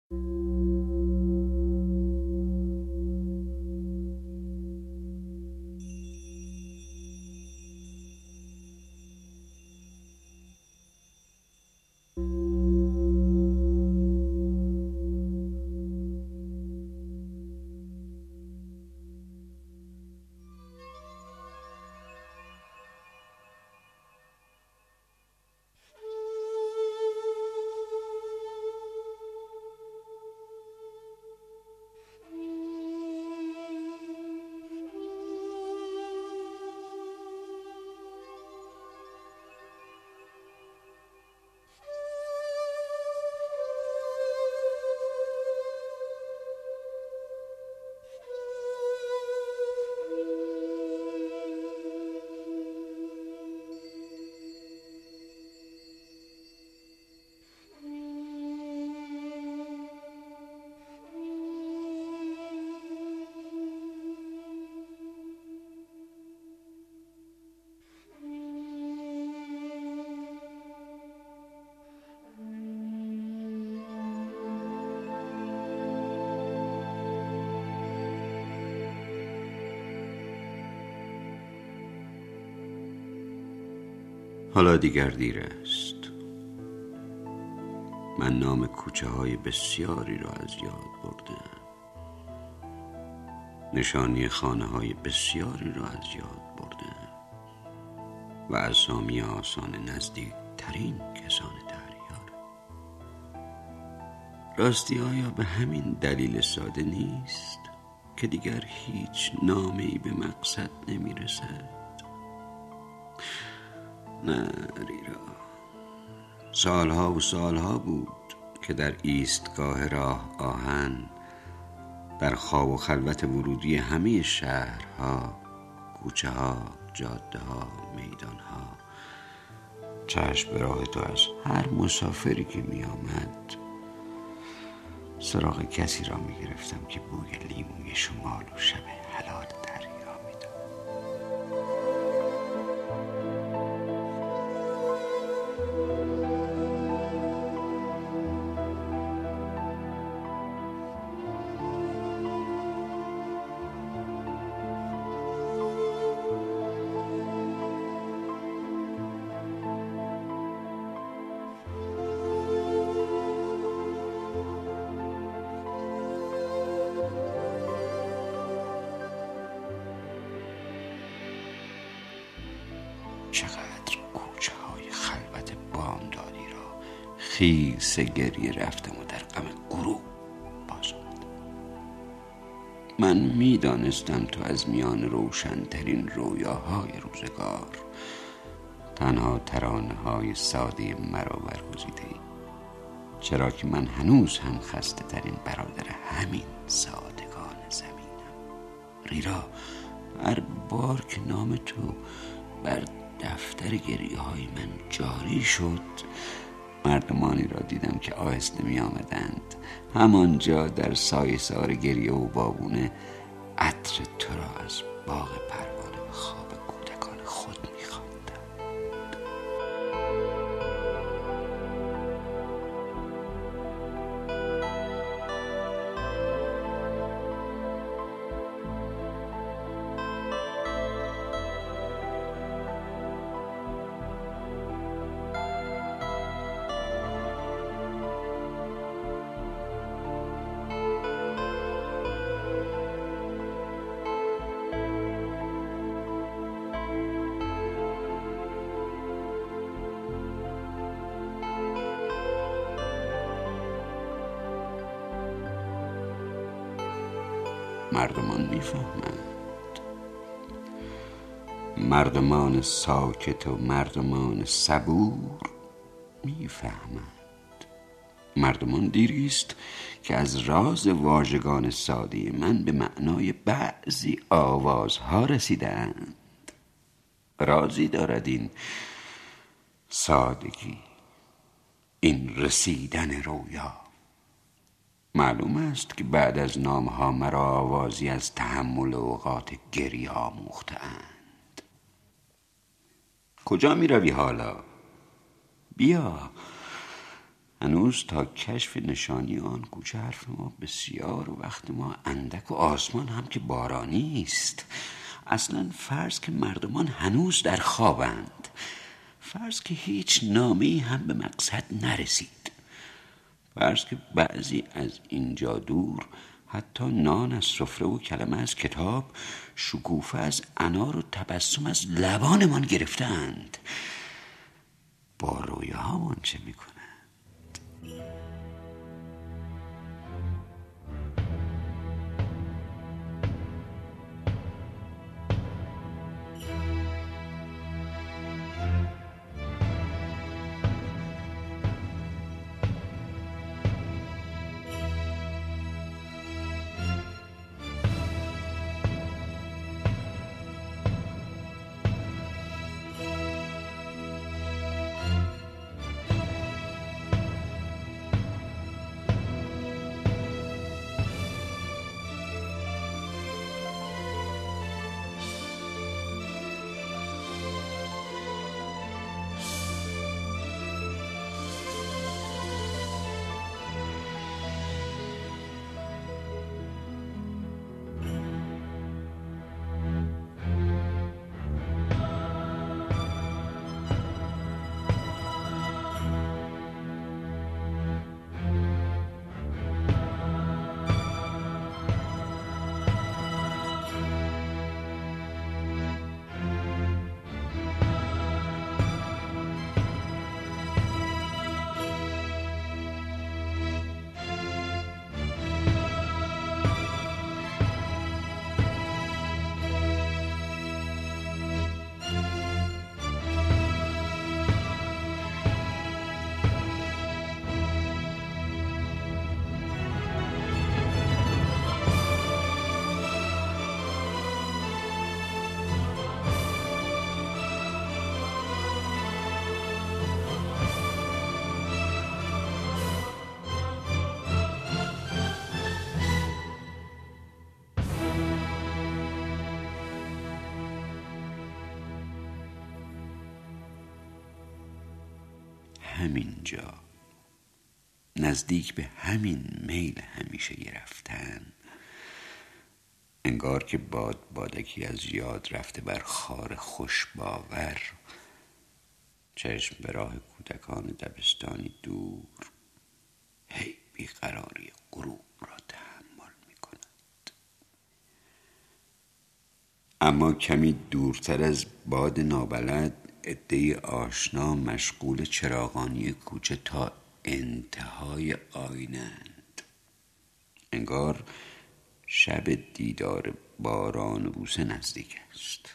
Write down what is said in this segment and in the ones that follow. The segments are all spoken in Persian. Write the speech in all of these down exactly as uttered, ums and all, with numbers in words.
حالا دیگر دیر است. من نام کوچه های بسیاری را از یاد بردم، نشانی خانه های بسیاری را از یاد بردم و اسامی آسان نزدیک ترین کسان دریار. راستی آیا به همین دلیل ساده نیست که دیگر هیچ نامه‌ای به مقصد نمی رسد؟ نه ریرا، سالها و سالها بود که در ایستگاه راه آهن، در خواب و خلوت ورودی همه شهرها، کوچه ها، جاده ها، میدان ها، چشم به راه تو از هر مسافری که می آمد سراغ کسی را می گرفتم که بوی لیموی شمال و شب حلال دریا می داد. چقدر کوچه های خلوت بامدادی را خیس گریه رفتم و در غم غروب باز آمدم. من می دانستم تو از میان روشنترین رویاهای روزگار تنها ترانه های ساده مرا برگزیده ای، چرا که من هنوز هم خسته ترین برادر همین سادگان زمینم. ریرا، هر بار که نام تو بر دفتر گریه های من جاری شد، مردمانی را دیدم که آهسته می آمدند همانجا در سایه سار گریه و بابونه عطر تو را از باغ پروانه و خواب کودکان خود می خواندند. مردمان میفهمند، مردمان ساکت و مردمان صبور میفهمند. مردمان دیریست که از راز واژگان ساده من به معنای بعضی آوازها رسیدند. رازی دارد این سادگی، این رسیدن رویا. معلوم است که بعد از نامها مرا آوازی از تحمل اوقات گریه آموختند. کجا می روی حالا؟ بیا، هنوز تا کشف نشانی آن کوچه حرف ما بسیار و وقت ما اندک و آسمان هم که بارانی است. اصلا فرض که مردمان هنوز در خوابند، فرض که هیچ نامه‌ای هم به مقصد نرسید، فرض که بعضی از اینجا دور حتی نان از سفره و کلمه از کتاب، شکوفه از انار و تبسم از لبانمان گرفتند. با رویاهامان چه میکنند؟ همینجا، نزدیک به همین میل همیشه رفتن، انگار که باد بادکی از یاد رفته بر خار خوش باور، چشم به راه کودکان دبستانی دور، هی بیقراری غروب را تحمل می کند. اما کمی دورتر از باد نابلد، عده‌ای آشنا مشغول چراغانی کوچه تا انتهای آینند. انگار شب دیدار باران و بوسه نزدیک است.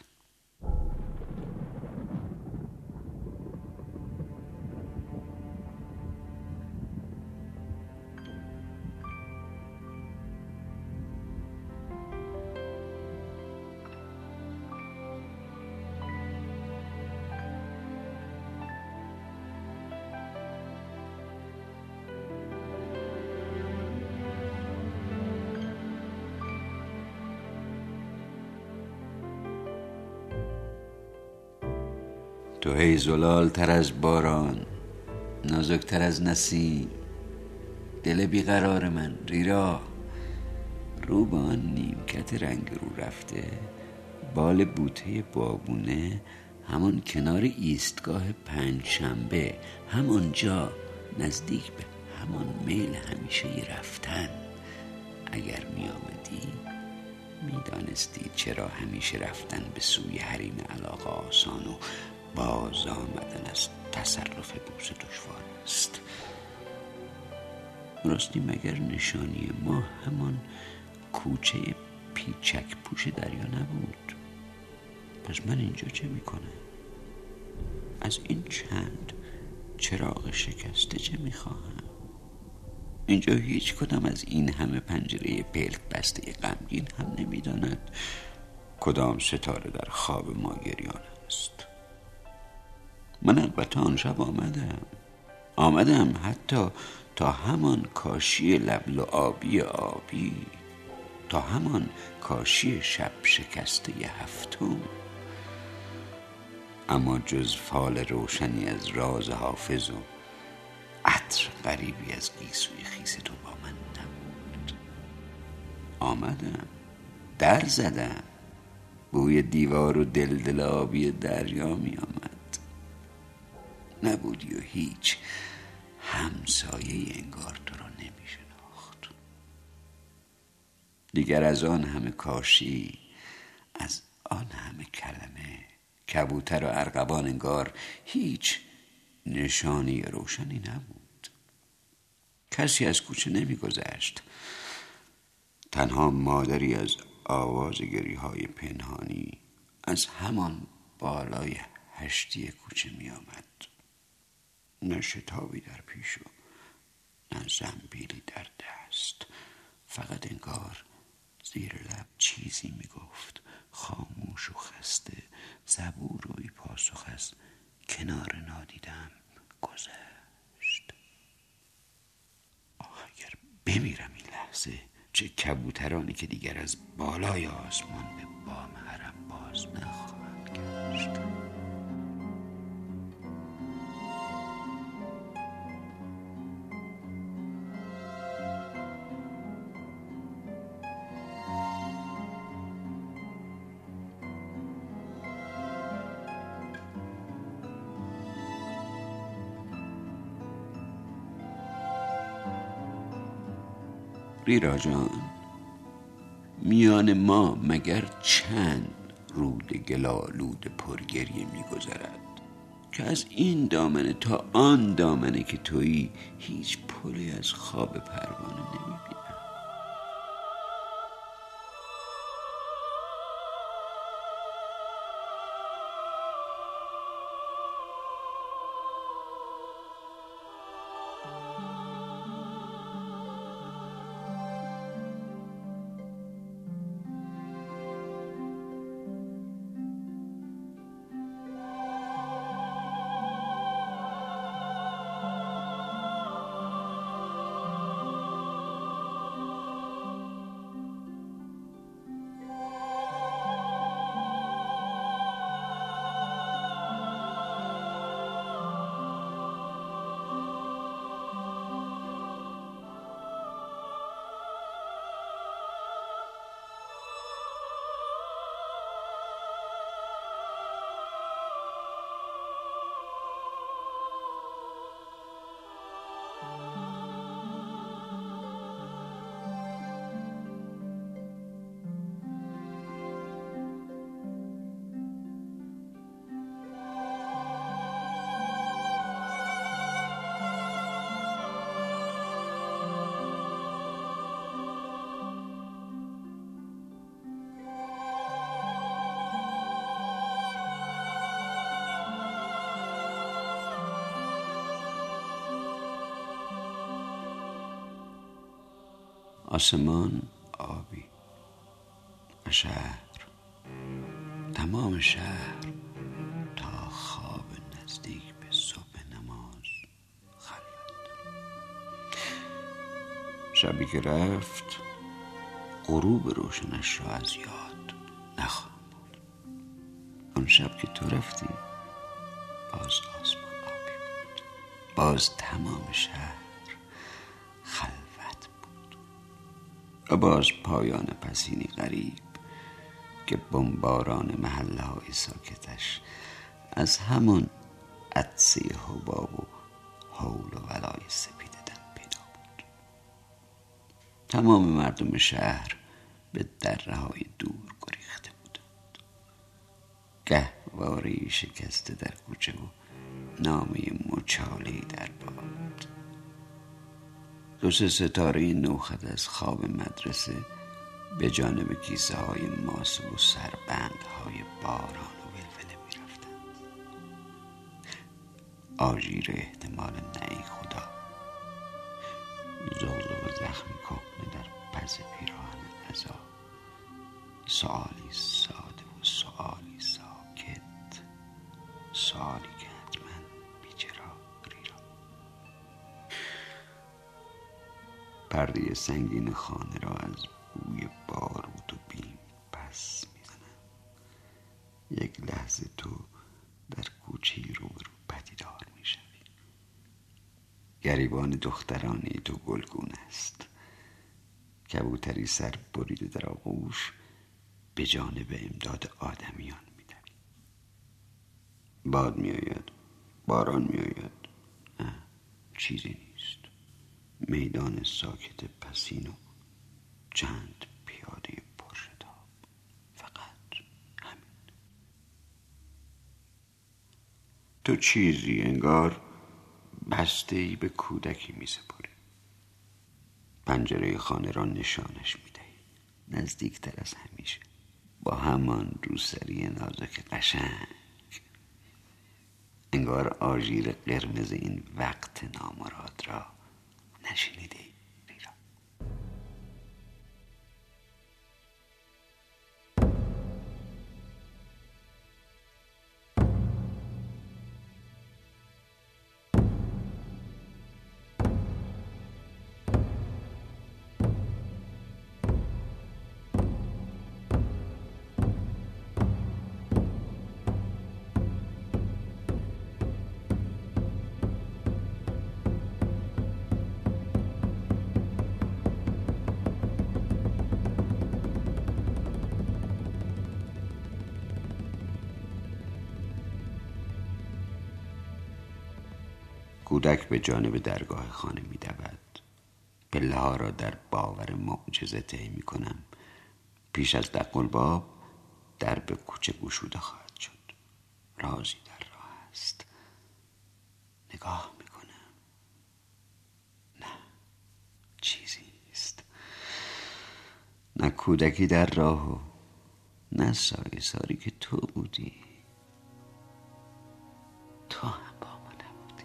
تو هی زلال تر از باران، نازکتر از نسیم، دل بیقرار من ریرا، رو به آن نیمکت رنگ رو رفته، بال بوته بابونه، همان کنار ایستگاه پنجشنبه، همانجا نزدیک به همان میل همیشه رفتن. اگر می آمدی می دانستی چرا همیشه رفتن به سوی حریم علاقه آسان و باز آمدن از تصرف بوسه دشوار است. راستی مگر نشانی ما همان کوچه پیچک پوش دریا نبود؟ پس من اینجا چه میکنم؟ از این چند چراغ شکسته چه میخواهم؟ اینجا هیچ کدام از این همه پنجره پلک بسته غمگین هم نمیداند کدام ستاره در خواب ما گریان است. من البته آن شب آمدم آمدم حتی تا همان کاشی لبل آبی آبی، تا همان کاشی شب شکسته هفتم، اما جز فال روشنی از راز حافظ و عطر غریبی از گیسوی خیس تو با من نبود. آمدم، در زدم، بوی دیوار و دلدل آبی دریا می آمد. نبودی و هیچ، همسایه انگار تو را نمی شناخت. دیگر از آن همه کاشی، از آن همه کلمه، کبوتر و ارغوان انگار هیچ نشانی روشنی نبود. کسی از کوچه نمی گذشت. تنها مادری از آواز گریه‌های پنهانی از همان بالای هشتی کوچه می آمد. نه شتابی در پیش و نه زنبیلی در دست، فقط انگار زیر لب چیزی می گفت، خاموش و خسته، زبوروی پاسخ از کنار نادیدم گذشت. آه اگر بمیرم این لحظه، چه کبوترانی که دیگر از بالای آسمان به بام حرم باز نخواهند گشت. ریرا جان، میان ما مگر چند رود گلالود پرگریه میگذرد که از این دامنه تا آن دامنه که تویی هیچ پلی از خواب پروانه نمیبینم. آسمان آبی و شهر، تمام شهر تا خواب نزدیک به صبح نماز خلوت. شبی که رفت غروب روشنش را از یاد نخواهم بود. آن شب که تو رفتی باز آسمان آبی بود، باز تمام شهر خلوت بود و باز پایان پسینی غریب که بمباران محله های ساکتش از همون عطسه حباب و حول و ولای سپید دم پیدا بود. تمام مردم شهر به دره های دور گریخته بودند. گهواره‌ای شکسته در کوچه و نامه مچاله‌ای در باد. دو سه ستاره نوخط از خواب مدرسه به جانب کیسه های ماسه و سربند های باران و ولوله می رفتند. آژیر احتمال نه خدا، زغزغ زخم کهنه در پس پیراهن عزا، سؤالی ساده و سؤالی ساکت، سؤالی که حتما بیچرا ریرا. پرده سنگین خانه را از بوی بارود و بیم پس میزنم. یک لحظه تو در کوچه روبرو پدیدار میشوی. گریبان دخترانه تو گلگون است. کبوتری سر بریده در آغوش به جانب امداد آدمیان می‌دوید. باد میآید، باران میآید، نه چیزی نیست. میدان ساکت پسین و چند پیاده پرشتاب، فقط همین. تو چیزی انگار بسته‌ای به کودکی می‌سپاری. پنجره خانه را نشانش می‌دهی، نزدیکتر از همیشه، با همان روسری نازک قشنگ. انگار آژیر قرمز این وقت نامراد را نشنیده ای. کودک به جانب درگاه خانه می دود. پله ها را در باور معجزه طی می کنم. پیش از دق الباب در به کوچه گشوده خواهد شد. رازی در راه است. نگاه می کنم. نه، چیزی نیست. نه کودکی در راه و نه سایه ساری که تو بودی. تو هم با ما نبودی.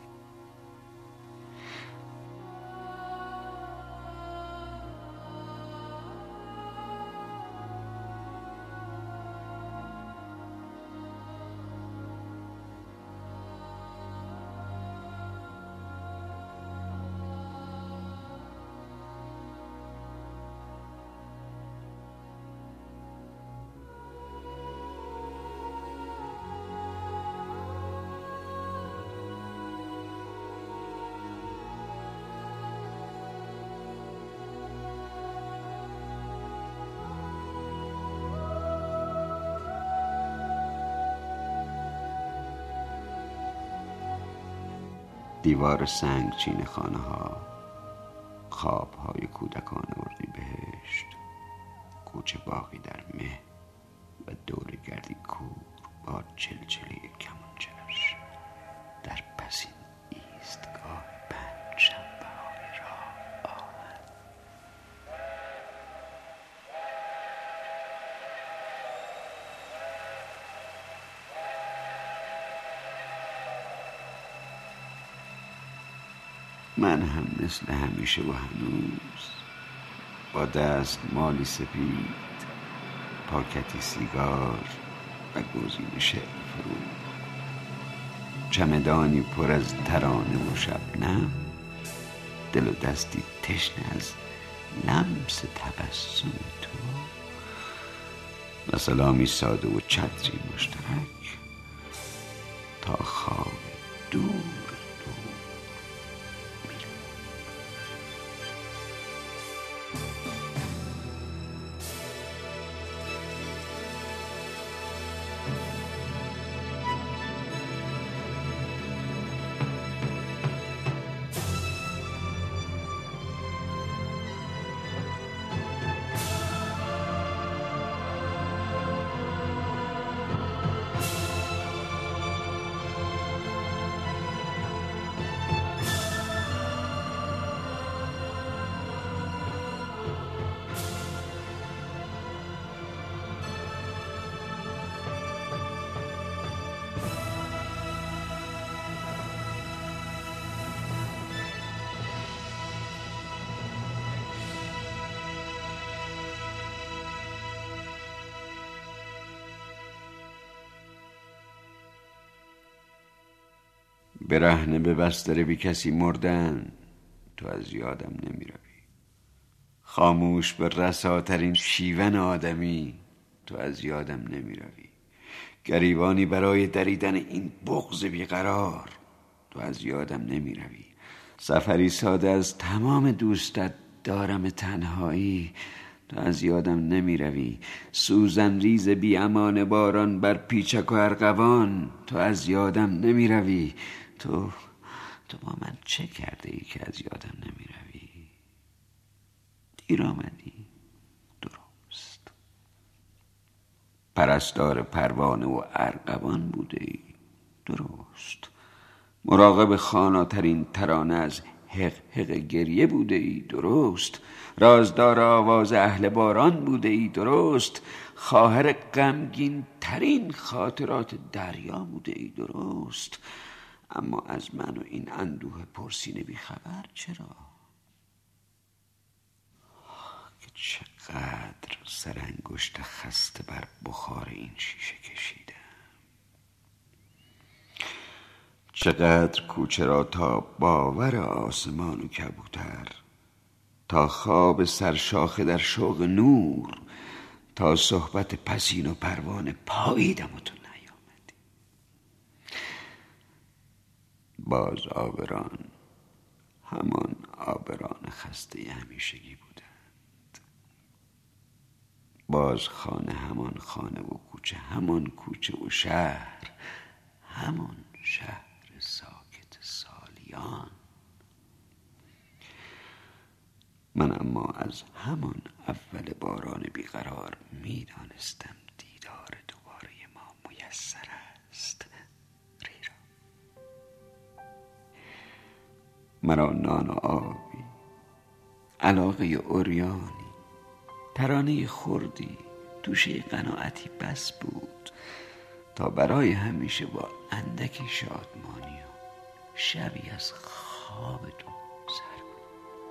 دیوار سنگچین خانه ها، خواب های کودکان اردیبهشت، کوچه باغی در مه و دور گردی کور با چلچله کمانچه‌اش. در پسین ایستگاه پنج شنبه های راه آهن. من هم مثل همیشه و هنوز با دست مالی سپید، پاکتی سیگار و گزین شعر فرو، چمدانی پر از ترانه و شبنم، دل و دستی تشنه از لمس تبسم تو و سلامی ساده و چتری مشترک تا خواب دور دور. برهنه به بستر بی کسی مردن، تو از یادم نمی روی. خاموش به رساترین شیون آدمی، تو از یادم نمی روی. گریبانی برای دریدن این بغض بیقرار، تو از یادم نمی روی. سفری ساده از تمام دوستت دارم تنهایی، تو از یادم نمی روی. سوزن ریز بی امان باران بر پیچک و ارغوان، تو از یادم نمی روی. تو تو با من چه کرده ای که از یادم نمی روی؟ دیر آمدی، درست. پرستار پروانه و ارغوان بوده ای، درست. مراقب خاناترین ترانه از حق حق گریه بوده ای، درست. رازدار آواز اهل باران بوده ای، درست. خواهر غمگین ترین خاطرات دریا بوده ای، درست. اما از من و این اندوه پرسینه بی خبر چرا؟ که چقدر سر انگشت خسته بر بخار این شیشه کشیدم، چقدر کوچه را تا باور آسمان و کبوتر، تا خواب سرشاخه در شوق نور، تا صحبت پسین و پروانه پاییدم و تو نیامدی. باز آبران همان آبران خسته همیشگی بودند. باز خانه همان خانه و کوچه همان کوچه و شهر همان شهر ساکت سالیان. من اما از همان اول باران بیقرار می دانستم دیدار دوباره ما میسر است. ریرا، مرا نان و آبی، علاقه اوریانی، ترانه خردی، توشه قناعتی بس بود تا برای همیشه با اندکی شادمانی و شبی از خواب تو سر کنم.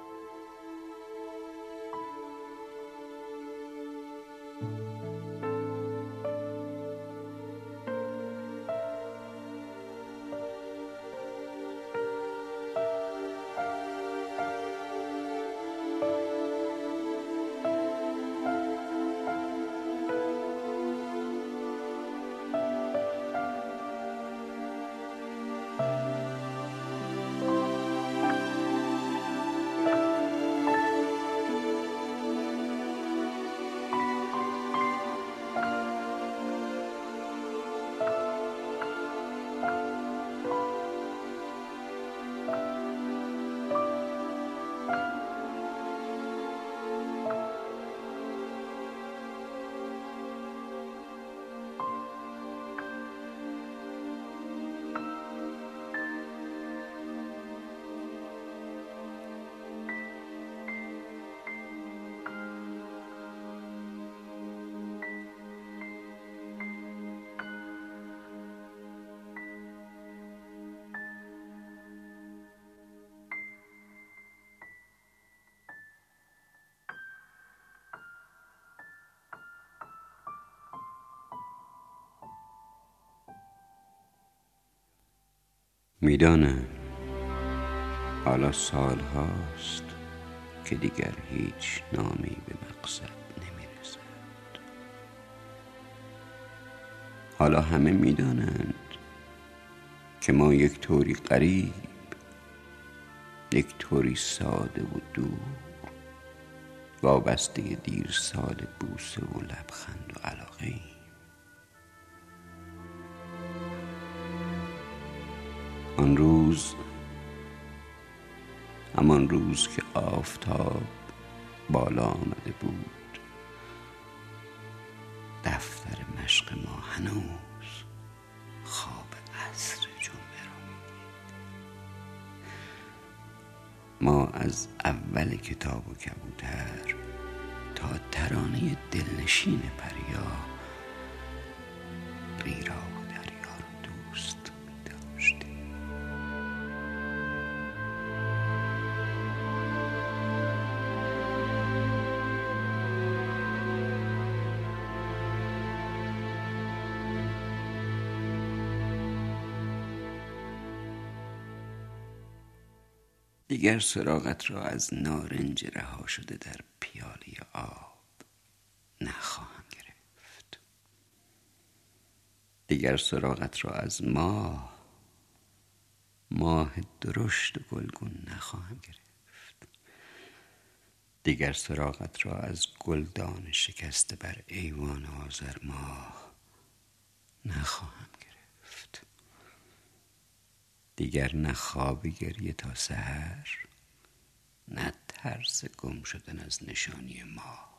میدانم حالا سال هاست که دیگر هیچ نامی به مقصد نمیرسد. حالا همه میدانند که ما یک طوری غریب، یک طوری ساده و دور، وابسته دیر سال بوسه و لبخند و علاقه ایم. آن روز، همان روز که آفتاب بالا آمده بود، دفتر مشق ما هنوز خواب عصر جمعه را میدید. ما از اول کتاب و کبوتر تا ترانه دلنشین پریا، ریرا و دریا را دوست می‌داشتیم. دیگر سراغت را از نارنج رها شده در پیاله آب نخواهم گرفت. دیگر سراغت را از ماه ماه درشت و گلگون نخواهم گرفت. دیگر سراغت را از گلدان شکسته بر ایوان آذر ماه نخواهم گرفت. دیگر نه خواب گریه تا سحر، نه ترس گم شدن از نشانی ماه.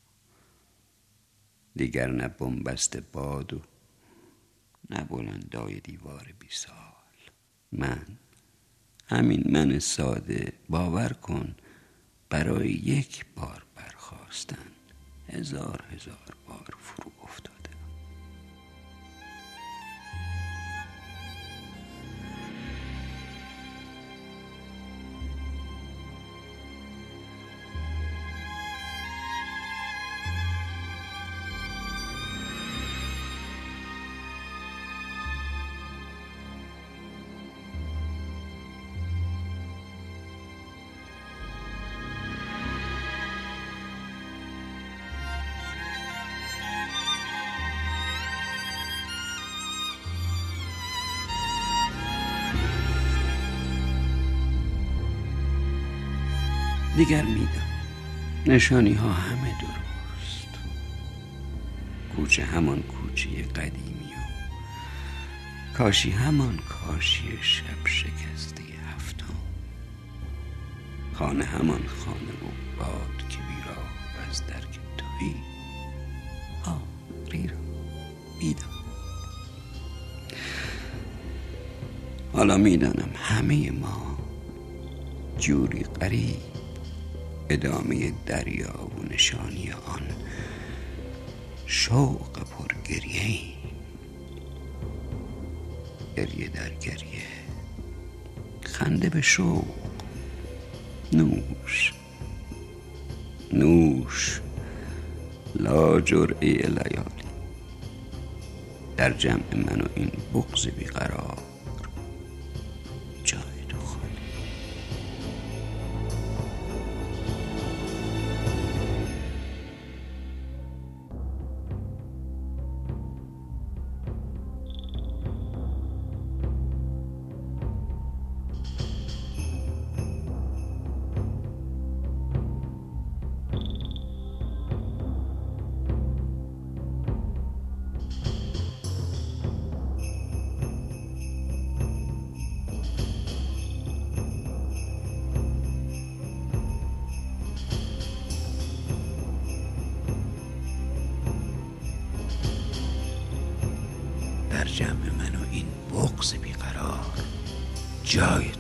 دیگر نه بنبست باد و نه بلندای دیوار بی سال. من، همین من ساده، باور کن برای یک بار برخاستن هزار هزار بار فرو افتاده. دیگر میدم نشانی ها همه درست. کوچه همان کوچه قدیمی و کاشی همان کاشی شب شکسته هفتم. خانه همان خانه و باد که بیراه از درک تویی. آه ریرا میدم. حالا میدانم همه ما جوری غریب ادامه دریا و نشانی آن شوق پرگریه ای. گریه در گریه، خنده به شوق. نوش نوش لا جرعه لیالی. در جمع من و این بغض بیقرار جای تو خالی. در جمع من و این بغض بیقرار جای